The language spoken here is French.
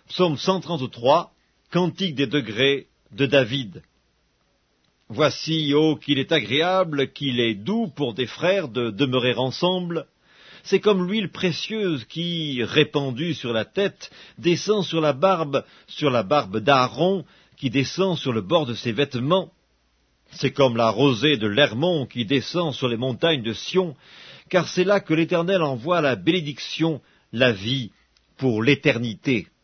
Psaume 133, Cantique des degrés de David. Voici, ô qu'il est agréable, qu'il est doux pour des frères de demeurer ensemble. C'est comme l'huile précieuse qui, répandue sur la tête, descend sur la barbe d'Aaron, qui descend sur le bord de ses vêtements. C'est comme la rosée de l'Hermon qui descend sur les montagnes de Sion, car c'est là que l'Éternel envoie la bénédiction, la vie pour l'éternité.